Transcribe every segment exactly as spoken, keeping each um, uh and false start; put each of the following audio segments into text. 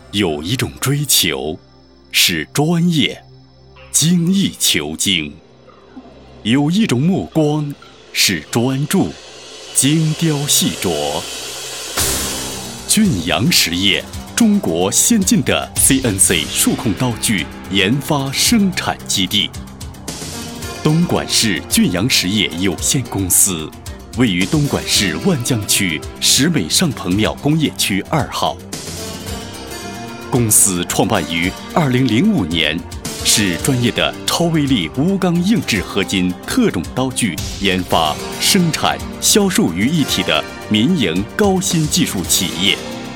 有一种追求是专业，精益求精；有一种目光是专注，精雕细琢。俊阳实业，中国先进的 C N C 数控刀具研发生产基地。东莞市俊阳实业有限公司位于东莞市万江区石美上鹏庙工业区二号。公司创办于二零零五年，是专业的超微粒钨钢硬质合金特种刀具研发、生产、销售于一体的民营高新技术企业。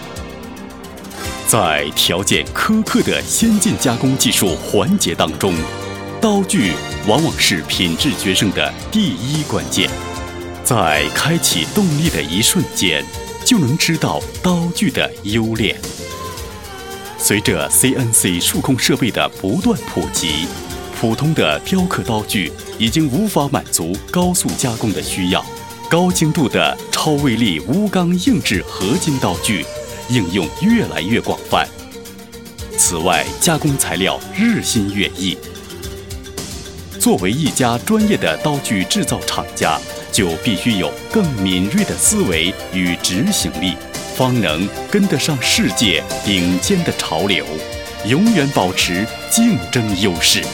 在条件苛刻的先进加工技术环节当中，刀具往往是品质决胜的第一关键。在开启动力的一瞬间，就能知道刀具的优劣。随着 C N C 数控设备的不断普及，普通的雕刻刀具已经无法满足高速加工的需要，高精度的超微粒钨钢硬质合金刀具应用越来越广泛。此外，加工材料日新月异。作为一家专业的刀具制造厂家，就必须有更敏锐的思维与执行力，方能跟得上世界顶尖的潮流，永远保持竞争优势。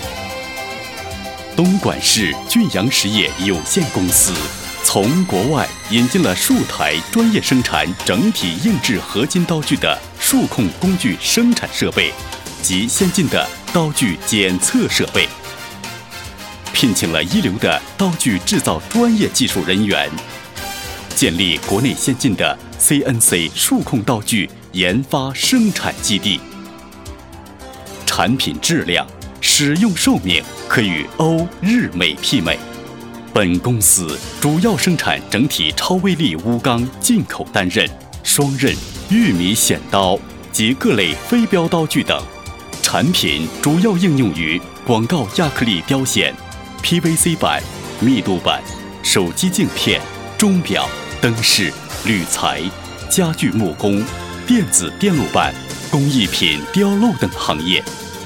东莞市俊阳实业有限公司从国外引进了数台专业生产整体硬质合金刀具的数控工具生产设备及先进的刀具检测设备，聘请了一流的刀具制造专业技术人员，建立国内先进的 C N C 数控刀具研发生产基地。产品质量、使用寿命可与欧日美媲美。本公司主要生产整体超微粒钨钢进口单刃、双刃、玉米剪刀及各类飞镖刀具等，产品主要应用于广告亚克力雕显、P V C 板、密度板、手机镜片、钟表、灯饰、铝材、家具木工、电子电路板、工艺品雕镂等行业。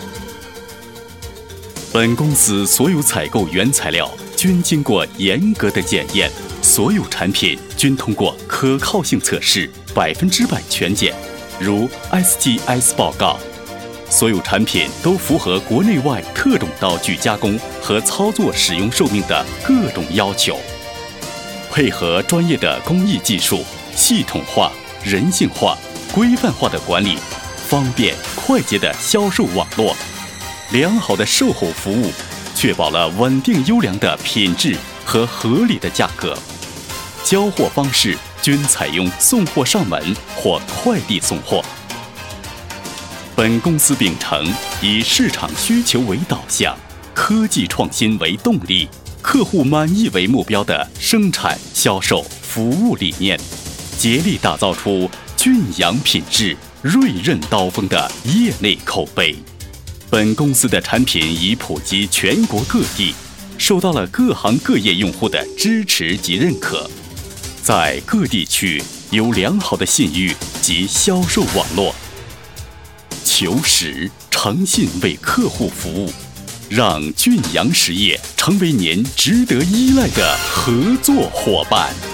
本公司所有采购原材料均经过严格的检验，所有产品均通过可靠性测试，百分之百全检，如 S G S 报告。所有产品都符合国内外特种刀具加工和操作使用寿命的各种要求，配合专业的工艺技术，系统化、人性化、规范化的管理，方便快捷的销售网络，良好的售后服务，确保了稳定优良的品质和合理的价格。交货方式均采用送货上门或快递送货。本公司秉承以市场需求为导向、科技创新为动力、客户满意为目标的生产、销售、服务理念，竭力打造出俊阳品质、锐刃刀锋的业内口碑。本公司的产品已普及全国各地，受到了各行各业用户的支持及认可，在各地区有良好的信誉及销售网络。求实、诚信为客户服务，让俊阳实业成为您值得依赖的合作伙伴。